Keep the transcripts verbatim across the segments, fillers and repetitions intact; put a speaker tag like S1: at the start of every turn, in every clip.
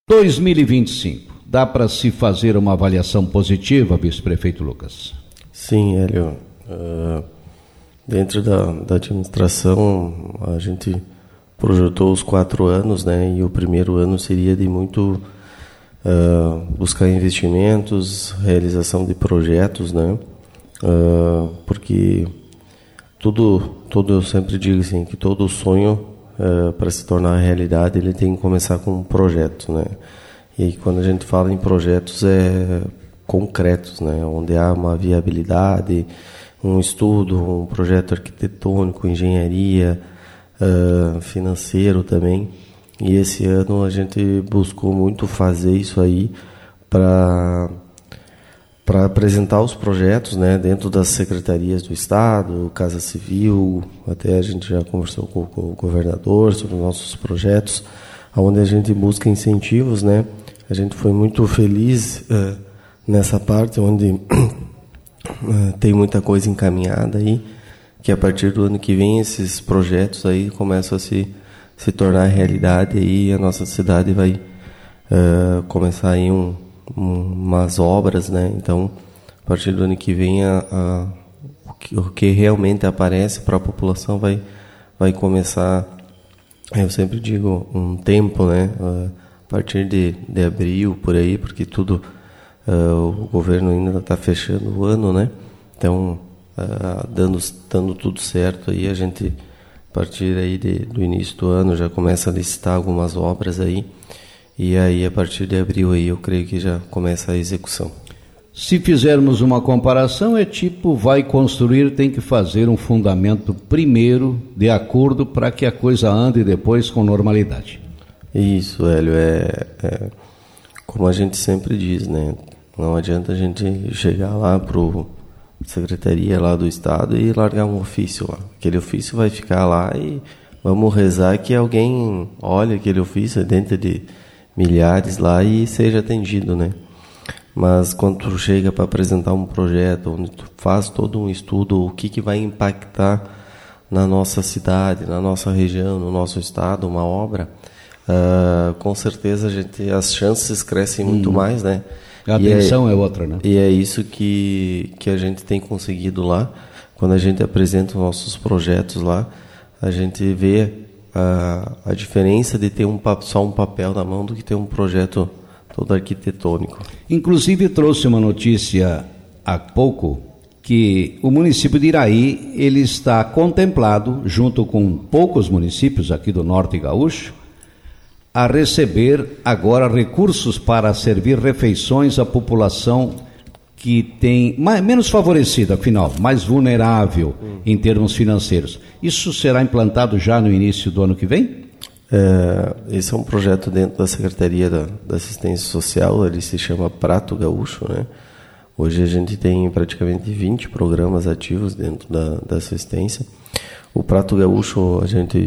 S1: dois mil e vinte e cinco, dá para se fazer uma avaliação positiva, vice-prefeito Lucas?
S2: Sim, Hélio. Uh, dentro da, da administração, a gente projetou os quatro anos, né? E o primeiro ano seria de muito uh, buscar investimentos, realização de projetos, né? Uh, porque tudo, tudo, eu sempre digo assim, que todo sonho, Uh, para se tornar realidade, ele tem que começar com um projeto, né? E quando a gente fala em projetos é concretos, né? Onde há uma viabilidade, um estudo, um projeto arquitetônico, engenharia, uh, financeiro também. E esse ano a gente buscou muito fazer isso aí para para apresentar os projetos, né, dentro das secretarias do Estado, Casa Civil, até a gente já conversou com, com o governador sobre os nossos projetos, onde a gente busca incentivos, né. A gente foi muito feliz uh, nessa parte, onde uh, tem muita coisa encaminhada aí, que a partir do ano que vem esses projetos aí começam a se, se tornar realidade e a nossa cidade vai uh, começar aí um umas obras, né? Então, a partir do ano que vem, a, a, o, que, o que realmente aparece para a população vai, vai começar, eu sempre digo, um tempo, né? A partir de, de abril, por aí, porque tudo, uh, o governo ainda está fechando o ano, né? Então, uh, dando, dando tudo certo, aí a gente, a partir aí de, do início do ano, já começa a licitar algumas obras aí. E aí, a partir de abril, aí, eu creio que já começa a execução.
S1: Se fizermos uma comparação, é tipo, vai construir, tem que fazer um fundamento primeiro, de acordo, para que a coisa ande depois com normalidade.
S2: Isso, Hélio, é, é como a gente sempre diz, né? Não adianta a gente chegar lá para a secretaria lá do Estado e largar um ofício lá. Aquele ofício vai ficar lá e vamos rezar que alguém olhe aquele ofício dentro de milhares lá e seja atendido, né? Mas quando tu chega para apresentar um projeto, onde tu faz todo um estudo, o que que vai impactar na nossa cidade, na nossa região, no nosso estado, uma obra, uh, com certeza a gente, as chances crescem muito hum. mais, né?
S1: A atenção é, é outra, né?
S2: E é isso que, que a gente tem conseguido lá. Quando a gente apresenta os nossos projetos lá, a gente vê A, a diferença de ter um, só um papel na mão do que ter um projeto todo arquitetônico.
S1: Inclusive trouxe uma notícia há pouco que o município de Iraí ele está contemplado, junto com poucos municípios aqui do Norte Gaúcho, a receber agora recursos para servir refeições à população que tem mais, menos favorecida, afinal, mais vulnerável hum. em termos financeiros. Isso será implantado já no início do ano que vem?
S2: É, esse é um projeto dentro da Secretaria da, da Assistência Social, ele se chama Prato Gaúcho, né? Hoje a gente tem praticamente vinte programas ativos dentro da, da assistência. O Prato Gaúcho a gente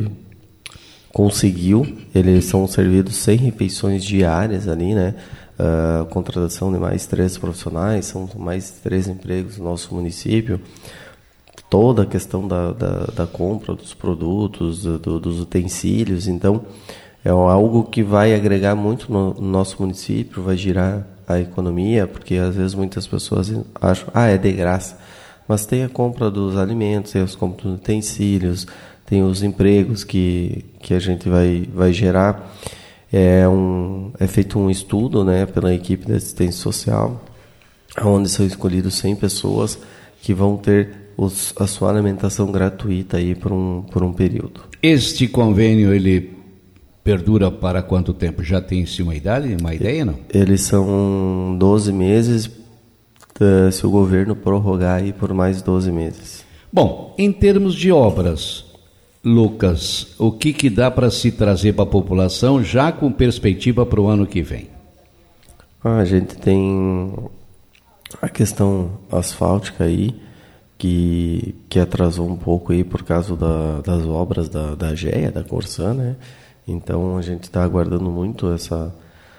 S2: conseguiu, eles são servidos cem refeições diárias ali, né? Uh, contratação de mais três profissionais, são mais três empregos no nosso município. Toda a questão da, da, da compra dos produtos, do, dos utensílios, então é algo que vai agregar muito no, no nosso município, vai girar a economia, porque às vezes muitas pessoas acham, ah, é de graça, mas tem a compra dos alimentos, tem as compras dos utensílios, tem os empregos que, que a gente vai, vai gerar. É, um, é feito um estudo, né, pela equipe de assistência social, onde são escolhidos cem pessoas que vão ter os, a sua alimentação gratuita aí por um, por um período.
S1: Este convênio, ele perdura para quanto tempo? Já tem-se uma idade, uma ideia, não?
S2: Eles são doze meses, se o governo prorrogar aí por mais doze meses.
S1: Bom, em termos de obras, Lucas, o que, que dá para se trazer para a população já com perspectiva para o ano que vem?
S2: Ah, a gente tem a questão asfáltica aí, que, que atrasou um pouco aí por causa da, das obras da, da GEA, da Corsã, né? Então a gente está aguardando muito essa,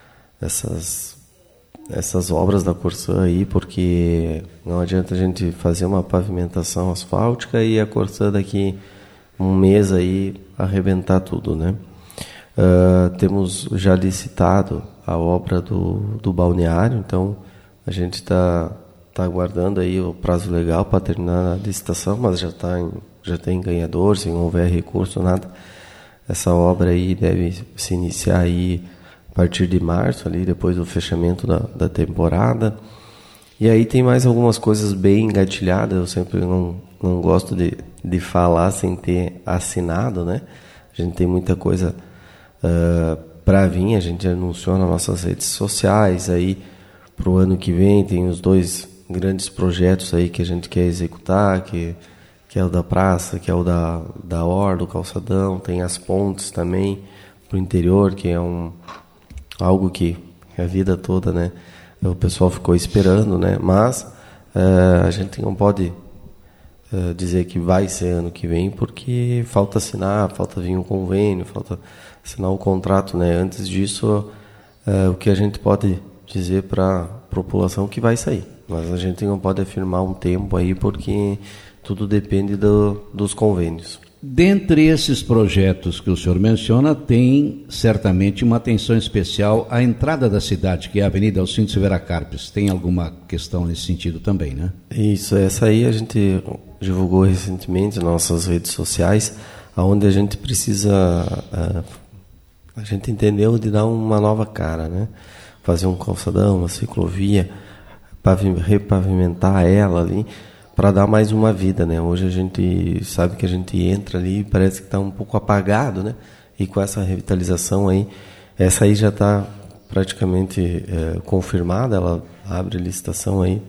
S2: essas, essas obras da Corsã aí, porque não adianta a gente fazer uma pavimentação asfáltica e a Corsã daqui um mês aí arrebentar tudo, né? Uh, temos já licitado a obra do, do balneário, então a gente está tá aguardando aí o prazo legal para terminar a licitação, mas já, tá em, já tem ganhador, se não houver recurso, nada. Essa obra aí deve se iniciar aí a partir de março, ali, depois do fechamento da, da temporada. E aí tem mais algumas coisas bem engatilhadas, eu sempre não, não gosto de, de falar sem ter assinado, né? A gente tem muita coisa uh, para vir, a gente anunciou nas nossas redes sociais, aí para o ano que vem tem os dois grandes projetos aí que a gente quer executar, que, que é o da praça, que é o da, da Orla, do calçadão, tem as pontes também para o interior, que é um, algo que a vida toda, né, o pessoal ficou esperando, né, mas uh, a gente não pode uh, dizer que vai ser ano que vem, porque falta assinar, falta vir um convênio, falta assinar o contrato, né, antes disso, uh, o que a gente pode dizer para a população que vai sair, mas a gente não pode afirmar um tempo aí, porque tudo depende do, dos convênios.
S1: Dentre esses projetos que o senhor menciona, tem certamente uma atenção especial à entrada da cidade, que é a Avenida Alcindo Silveira Carpes. Tem alguma questão nesse sentido também, né?
S2: Isso, essa aí a gente divulgou recentemente nas nossas redes sociais, onde a gente precisa, a gente entendeu de dar uma nova cara, né? Fazer um calçadão, uma ciclovia, repavimentar ela ali, para dar mais uma vida, né? Hoje a gente sabe que a gente entra ali e parece que está um pouco apagado, né? E com essa revitalização aí, essa aí já está praticamente é, confirmada, ela abre licitação aí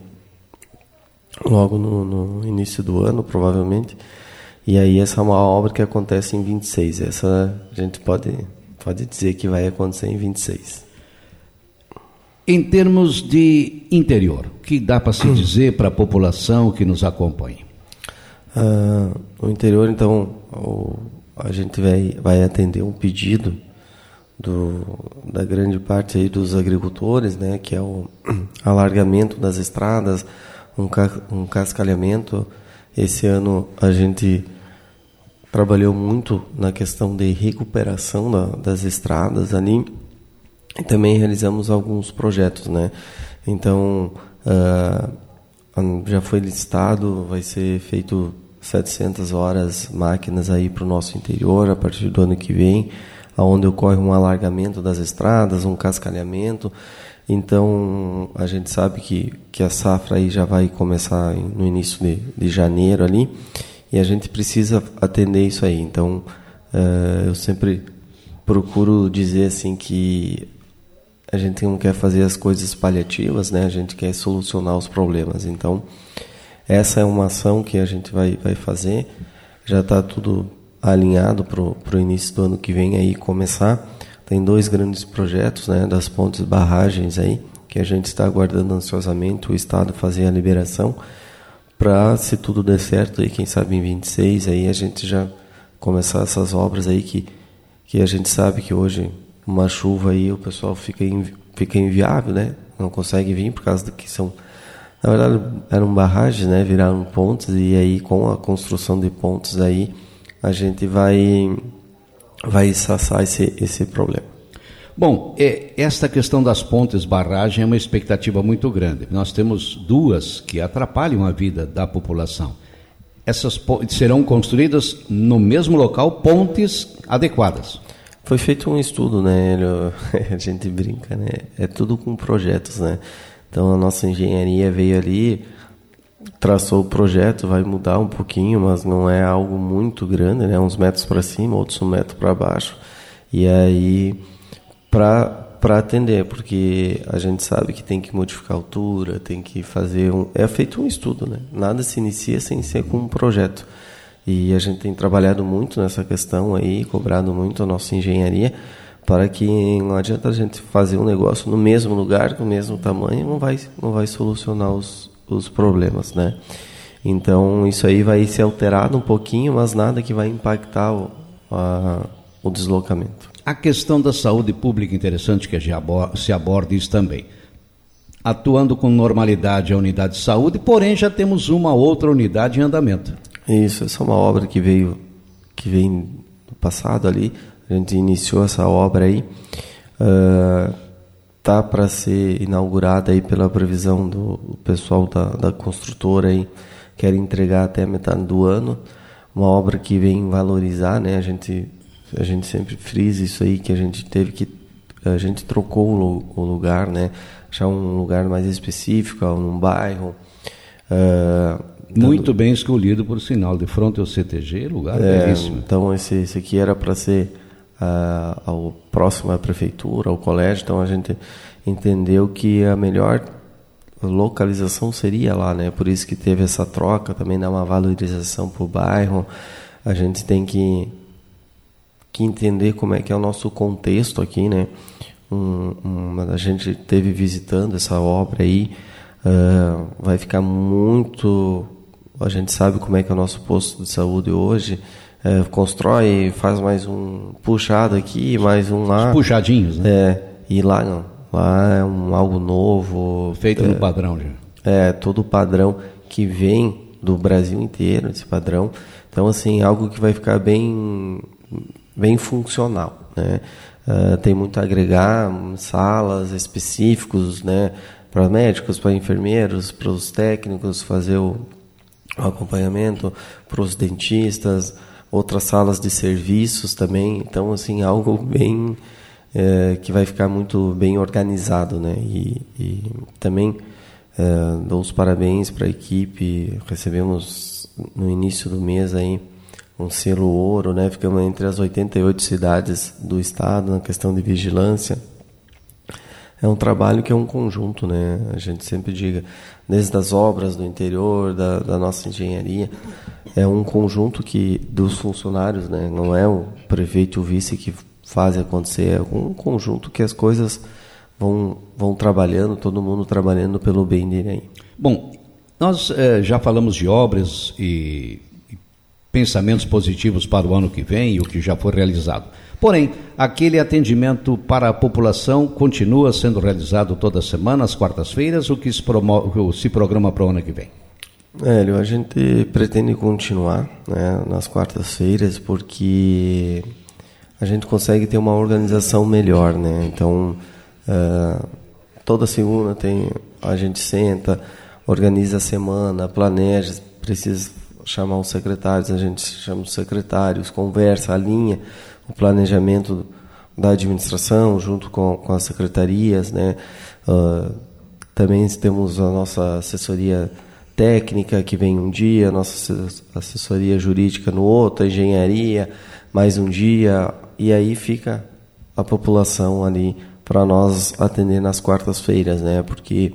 S2: logo no, no início do ano, provavelmente. E aí essa é uma obra que acontece em vinte e seis. Essa a gente pode, pode dizer que vai acontecer em vinte e seis.
S1: Em termos de interior, o que dá para se dizer para a população que nos acompanha?
S2: Ah, no interior, então, o, a gente vai, vai atender um pedido do, da grande parte aí dos agricultores, né, que é o alargamento das estradas, um, ca, um cascalhamento. Esse ano a gente trabalhou muito na questão de recuperação da, das estradas ali. E também realizamos alguns projetos, né? Então, uh, já foi listado, vai ser feito setecentas horas máquinas aí para o nosso interior a partir do ano que vem, onde ocorre um alargamento das estradas, um cascalhamento. Então, a gente sabe que, que a safra aí já vai começar no início de, de janeiro ali, e a gente precisa atender isso aí. Então, uh, eu sempre procuro dizer assim que a gente não quer fazer as coisas paliativas, né? A gente quer solucionar os problemas. Então, essa é uma ação que a gente vai, vai fazer. Já está tudo alinhado para o início do ano que vem aí começar. Tem dois grandes projetos, né? Das pontes e barragens aí, que a gente está aguardando ansiosamente o Estado fazer a liberação para, se tudo der certo, aí, quem sabe em vinte e seis, aí a gente já começar essas obras aí que, que a gente sabe que hoje uma chuva aí o pessoal fica, invi- fica inviável, né? Não consegue vir por causa do que são, na verdade eram barragens, né? Viraram pontes, e aí com a construção de pontes aí a gente vai vai saciar esse, esse problema.
S1: Bom, é, esta questão das pontes barragem é uma expectativa muito grande. Nós temos duas que atrapalham a vida da população. Essas pontes serão construídas no mesmo local, pontes adequadas.
S2: Foi feito um estudo, né? A gente brinca, né? É tudo com projetos, né? Então a nossa engenharia veio ali, traçou o projeto, vai mudar um pouquinho, mas não é algo muito grande, né? Uns metros para cima, outros um metro para baixo. E aí, para para atender, porque a gente sabe que tem que modificar a altura, tem que fazer um... É feito um estudo, né? Nada se inicia sem ser com um projeto. E a gente tem trabalhado muito nessa questão aí, cobrado muito a nossa engenharia, para que não adianta a gente fazer um negócio no mesmo lugar, com o mesmo tamanho, não vai, não vai solucionar os, os problemas, né? Então, isso aí vai ser alterado um pouquinho, mas nada que vai impactar o, a, o deslocamento.
S1: A questão da saúde pública, interessante que se aborde isso também. Atuando com normalidade a unidade de saúde, porém já temos uma outra unidade em andamento.
S2: Isso, essa é uma obra que veio, que vem no passado ali, a gente iniciou essa obra aí, uh, tá para ser inaugurada aí pela previsão do pessoal da, da construtora aí, quer entregar até a metade do ano, uma obra que vem valorizar, né? A gente a gente sempre frisa isso aí, que a gente teve que a gente trocou o, o lugar, né? Achar um lugar mais específico, um bairro. Uh,
S1: Muito
S2: dando...
S1: bem escolhido, por sinal, de frente ao C T G, lugar
S2: é,
S1: belíssimo.
S2: Então esse, esse aqui era para ser uh, ao próximo à prefeitura, ao colégio, então a gente entendeu que a melhor localização seria lá, né? Por isso que teve essa troca, também dá uma valorização para o bairro. A gente tem que, que entender como é que é o nosso contexto aqui, né? Um, um, a gente teve visitando essa obra aí, uh, vai ficar muito... A gente sabe como é que é o nosso posto de saúde hoje, uh, constrói, faz mais um puxado aqui, mais um lá.
S1: Os puxadinhos, né?
S2: É, e lá não. Lá é um, algo novo.
S1: Feito
S2: é,
S1: no padrão já.
S2: É, todo o padrão que vem do Brasil inteiro, esse padrão. Então, assim, algo que vai ficar bem, bem funcional, né? Uh, tem muito a agregar, salas específicos, né? Para médicos, para enfermeiros, para os técnicos fazer o, o acompanhamento, para os dentistas, outras salas de serviços também. Então, assim, algo bem... É, que vai ficar muito bem organizado, né? E, e também é, dou os parabéns para a equipe. Recebemos no início do mês aí um selo ouro, né? Ficamos entre as oitenta e oito cidades do estado na questão de vigilância. É um trabalho que é um conjunto, né? A gente sempre diga, desde as obras do interior, da, da nossa engenharia, é um conjunto que dos funcionários, né? Não é o prefeito e o vice que fazem acontecer, é um conjunto que as coisas vão, vão trabalhando, todo mundo trabalhando pelo bem dele aí.
S1: Bom, nós eh, já falamos de obras e, e pensamentos positivos para o ano que vem e o que já foi realizado. Porém, aquele atendimento para a população continua sendo realizado toda semana, às quartas-feiras, o que se, promo- se programa para o ano que vem?
S2: Hélio, a gente pretende continuar, né, nas quartas-feiras, porque a gente consegue ter uma organização melhor, né? Então, uh, toda segunda tem, a gente senta, organiza a semana, planeja, precisa chamar os secretários, a gente chama os secretários, conversa, alinha o planejamento da administração junto com, com as secretarias, né? Uh, também temos a nossa assessoria técnica, que vem um dia, a nossa assessoria jurídica no outro, a engenharia, mais um dia... E aí fica a população ali para nós atender nas quartas-feiras, né? Porque,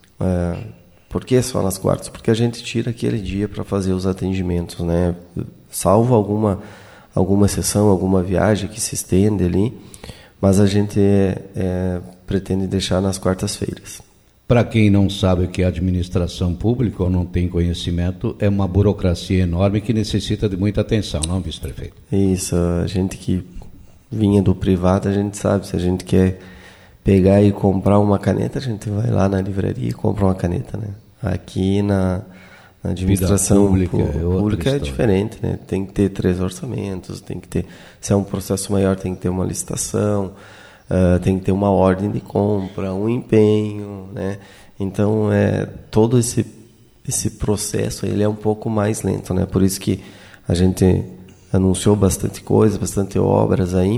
S2: é, por que só nas quartas? Porque a gente tira aquele dia para fazer os atendimentos, né? Salvo alguma, alguma exceção, alguma viagem que se estende ali, mas a gente é, é, pretende deixar nas quartas-feiras.
S1: Para quem não sabe o que é administração pública ou não tem conhecimento, é uma burocracia enorme que necessita de muita atenção, não, vice-prefeito?
S2: Isso, a gente que vinha do privado, a gente sabe, se a gente quer pegar e comprar uma caneta, a gente vai lá na livraria e compra uma caneta, né? Aqui na, na administração pública, é, pública é diferente, né? Tem que ter três orçamentos, tem que ter, se é um processo maior, tem que ter uma licitação, uh, tem que ter uma ordem de compra, um empenho, né? Então, é, todo esse, esse processo, ele é um pouco mais lento, né? Por isso que a gente anunciou bastante coisa, bastante obras aí,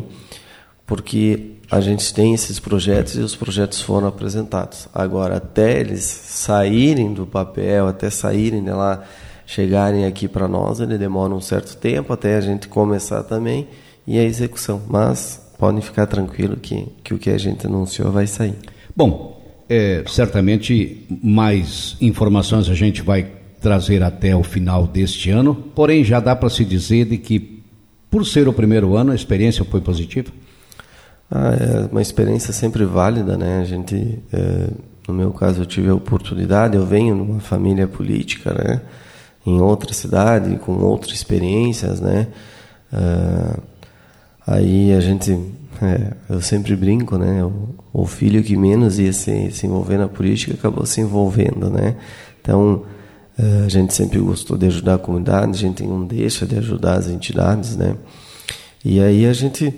S2: porque a gente tem esses projetos e os projetos foram apresentados. Agora, até eles saírem do papel, até saírem de lá, chegarem aqui para nós, ele demora um certo tempo até a gente começar também e a execução. Mas podem ficar tranquilos que, que o que a gente anunciou vai sair.
S1: Bom, é, certamente mais informações a gente vai trazer até o final deste ano, porém já dá para se dizer de que, por ser o primeiro ano, a experiência foi positiva?
S2: Ah, é uma experiência sempre válida, né? A gente, é, no meu caso, eu tive a oportunidade, eu venho de uma família política, né? Em outra cidade, com outras experiências, né? Ah, aí a gente, é, eu sempre brinco, né? O, o filho que menos ia se, se envolver na política acabou se envolvendo, né? Então, a gente sempre gostou de ajudar a comunidade, a gente não deixa de ajudar as entidades, né? E aí a gente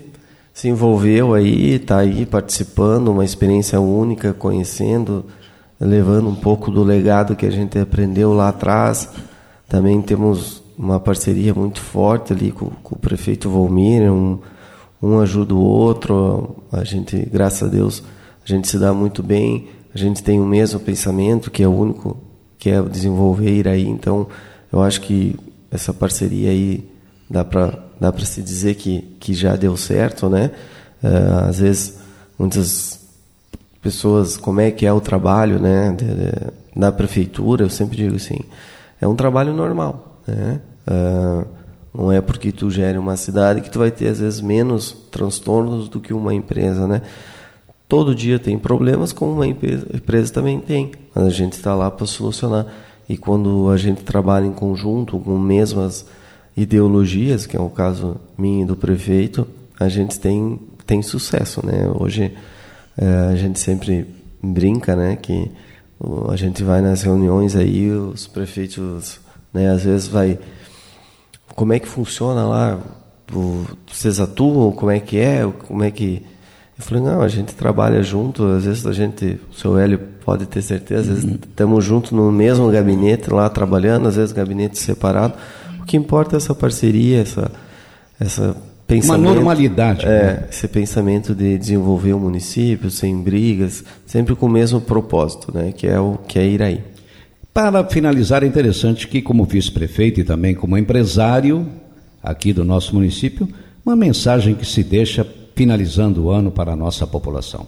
S2: se envolveu aí, está aí participando, uma experiência única, conhecendo, levando um pouco do legado que a gente aprendeu lá atrás. Também temos uma parceria muito forte ali com, com o prefeito Volmir, um, um ajuda o outro, a gente, graças a Deus, a gente se dá muito bem, a gente tem o mesmo pensamento, que é o único, que é desenvolver Iraí. Então, eu acho que essa parceria aí dá para dá para se dizer que, que já deu certo, né? Uh, às vezes, muitas pessoas, como é que é o trabalho, né, de, de, da prefeitura, eu sempre digo assim, é um trabalho normal, né? Uh, não é porque tu gere uma cidade que tu vai ter, às vezes, menos transtornos do que uma empresa, né? Todo dia tem problemas, como uma empresa, empresa também tem, mas a gente está lá para solucionar. E quando a gente trabalha em conjunto, com mesmas ideologias, que é o caso minha e do prefeito, a gente tem, tem sucesso, né? Hoje é, a gente sempre brinca, né, que a gente vai nas reuniões aí, os prefeitos, né, às vezes vai, como é que funciona lá, vocês atuam, como é que é, como é que... Eu falei, não, a gente trabalha junto, às vezes a gente, o seu Hélio pode ter certeza, às vezes estamos juntos no mesmo gabinete lá trabalhando, às vezes gabinete separado. O que importa é essa parceria, essa, essa pensamento...
S1: Uma normalidade.
S2: É,
S1: né?
S2: Esse pensamento de desenvolver o município sem brigas, sempre com o mesmo propósito, né, que é o que é Iraí.
S1: Para finalizar, é interessante que, como vice-prefeito e também como empresário aqui do nosso município, uma mensagem que se deixa finalizando o ano para a nossa população.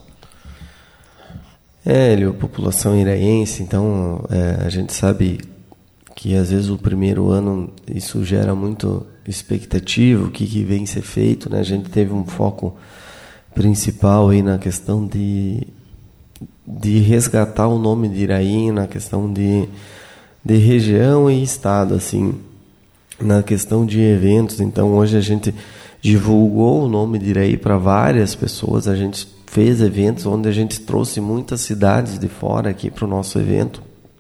S2: É, Hélio, população iraiense, então é, a gente sabe que às vezes o primeiro ano isso gera muito expectativa, o que, que vem ser feito, né? A gente teve um foco principal aí na questão de, de resgatar o nome de Iraí, na questão de, de região e estado, assim, na questão de eventos. Então hoje a gente divulgou o nome de Iraí para várias pessoas, a gente fez eventos onde a gente trouxe muitas cidades de fora aqui para o nosso evento.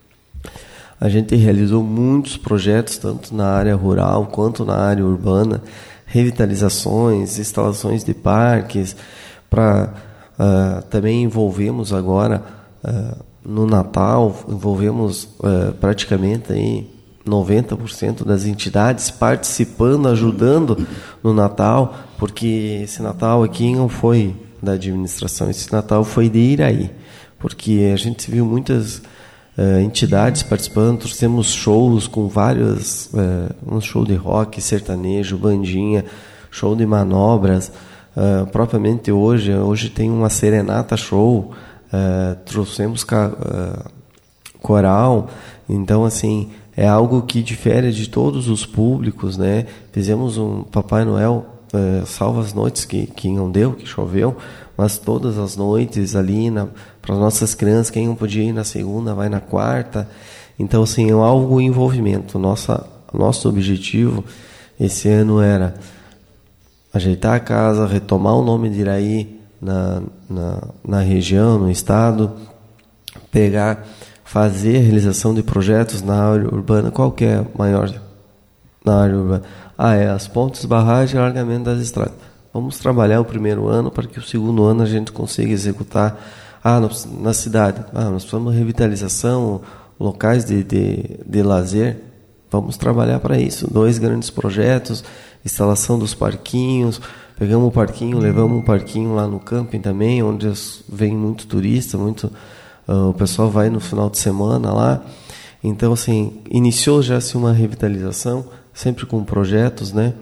S2: A gente realizou muitos projetos, tanto na área rural quanto na área urbana, revitalizações, instalações de parques, para uh, também envolvemos agora uh, no Natal, envolvemos uh, praticamente aí noventa por cento das entidades participando, ajudando no Natal, porque esse Natal aqui não foi da administração, esse Natal foi de Iraí, porque a gente viu muitas uh, entidades participando, trouxemos shows com vários, uh, um show de rock, sertanejo, bandinha, show de manobras, uh, propriamente hoje, hoje tem uma serenata show, uh, trouxemos ca, uh, coral, então assim, é algo que difere de todos os públicos, né? Fizemos um Papai Noel, uh, salva as noites que, que não deu, que choveu, mas todas as noites ali para as nossas crianças, quem não podia ir na segunda, vai na quarta. Então, assim, é algo envolvimento. Nossa, nosso objetivo esse ano era ajeitar a casa, retomar o nome de Iraí na, na, na região, no estado, pegar... fazer a realização de projetos na área urbana. Qual que é maior na área urbana? Ah, é as pontes, barragens e alargamento das estradas. Vamos trabalhar o primeiro ano para que o segundo ano a gente consiga executar. Ah, na cidade, ah, nós precisamos de revitalização, locais de, de, de lazer. Vamos trabalhar para isso. Dois grandes projetos, instalação dos parquinhos. Pegamos o parquinho, levamos um parquinho lá no camping também, onde vem muito turista, muito... Uh, o pessoal vai no final de semana lá. Então, assim, iniciou já-se uma revitalização, sempre com projetos, né?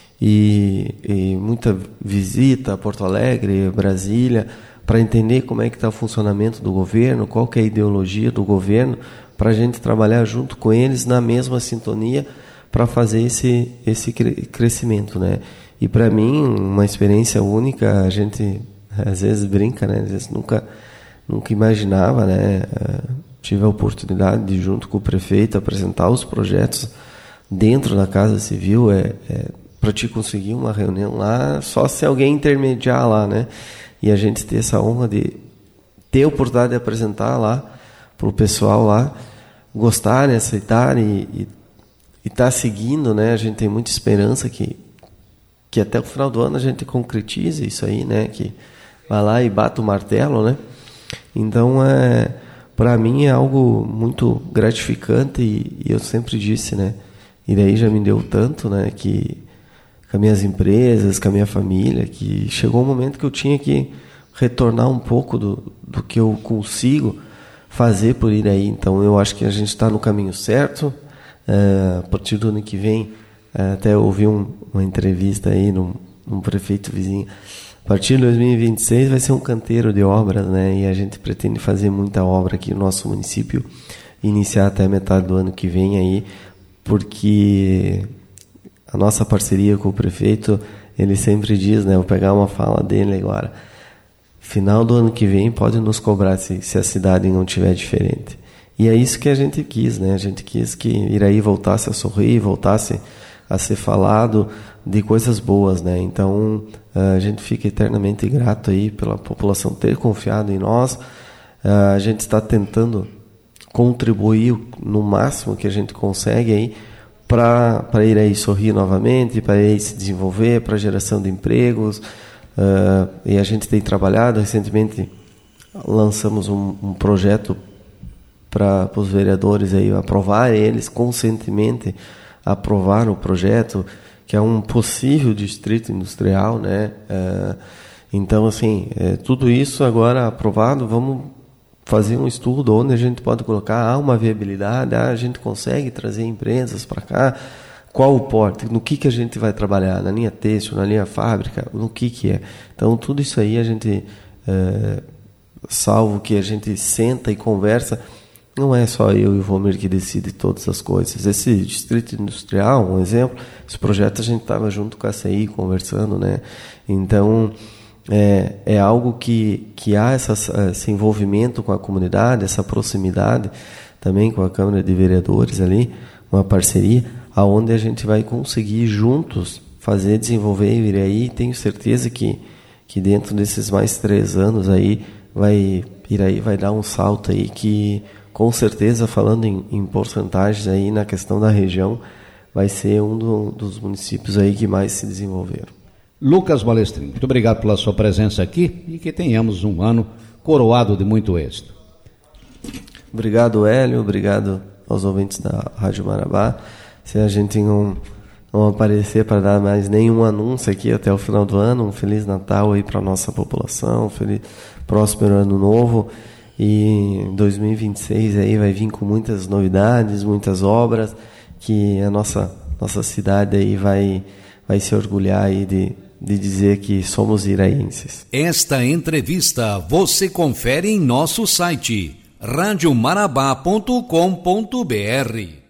S2: E, e muita visita a Porto Alegre, Brasília, para entender como é que está o funcionamento do governo, qual que é a ideologia do governo, para a gente trabalhar junto com eles na mesma sintonia para fazer esse, esse crescimento, né? E para mim, uma experiência única, a gente às vezes brinca, né? Às vezes nunca... Nunca imaginava, né? Tive a oportunidade de, junto com o prefeito, apresentar os projetos dentro da Casa Civil. É, é, para te conseguir uma reunião lá, só se alguém intermediar lá, né? E a gente ter essa honra de ter a oportunidade de apresentar lá para o pessoal lá, gostarem, aceitarem e estar tá seguindo, né? A gente tem muita esperança que, que até o final do ano a gente concretize isso aí, né? Que vai lá e bata o martelo, né? Então, é, para mim é algo muito gratificante e, e eu sempre disse, né? Iraí já me deu tanto, né? Que com as minhas empresas, com a minha família, que chegou um momento que eu tinha que retornar um pouco do, do que eu consigo fazer por Iraí. Então, eu acho que a gente está no caminho certo. É, a partir do ano que vem, é, até eu ouvi um, uma entrevista aí num, num prefeito vizinho. A partir de dois mil e vinte e seis vai ser um canteiro de obras, né? E a gente pretende fazer muita obra aqui no nosso município, iniciar até a metade do ano que vem aí, porque a nossa parceria com o prefeito, ele sempre diz, né? Vou pegar uma fala dele agora. Final do ano que vem pode nos cobrar se, se a cidade não estiver diferente. E é isso que a gente quis, né? A gente quis que Iraí voltasse a sorrir, voltasse a ser falado de coisas boas, né? Então, a gente fica eternamente grato aí pela população ter confiado em nós. A gente está tentando contribuir no máximo que a gente consegue aí para para Iraí sorrir novamente, para Iraí se desenvolver, para a geração de empregos. Uh, e a gente tem trabalhado, recentemente lançamos um, um projeto para os vereadores aí aprovar, eles conscientemente aprovaram o projeto, que é um possível distrito industrial, né? Uh, então, assim, é, tudo isso agora aprovado, vamos fazer um estudo onde a gente pode colocar, há uma viabilidade, ah, a gente consegue trazer empresas para cá, qual o porte, no que, que a gente vai trabalhar, na linha têxtil, na linha fábrica, no que que é. Então, tudo isso aí a gente, é, salvo que a gente senta e conversa, não é só eu e o Vomir que decide todas as coisas. Esse distrito industrial, um exemplo, esse projeto a gente estava junto com a C I conversando, né? Então, é, é algo que, que há essa, esse envolvimento com a comunidade, essa proximidade também com a Câmara de Vereadores ali, uma parceria, aonde a gente vai conseguir juntos fazer, desenvolver e Iraí. Tenho certeza que, que dentro desses mais três anos aí, vai, Iraí vai dar um salto aí que, com certeza, falando em, em porcentagens aí na questão da região, vai ser um do, dos municípios aí que mais se desenvolveram.
S1: Lucas Balestrin, muito obrigado pela sua presença aqui e que tenhamos um ano coroado de muito êxito.
S2: Obrigado, Hélio, obrigado aos ouvintes da Rádio Marabá. Se a gente não, não aparecer para dar mais nenhum anúncio aqui até o final do ano, um Feliz Natal aí para a nossa população, um feliz próspero Ano Novo. E dois mil e vinte e seis aí vai vir com muitas novidades, muitas obras, que a nossa, nossa cidade aí vai, vai se orgulhar aí de, de dizer que somos iraenses.
S3: Esta entrevista você confere em nosso site rádio marabá ponto com ponto br.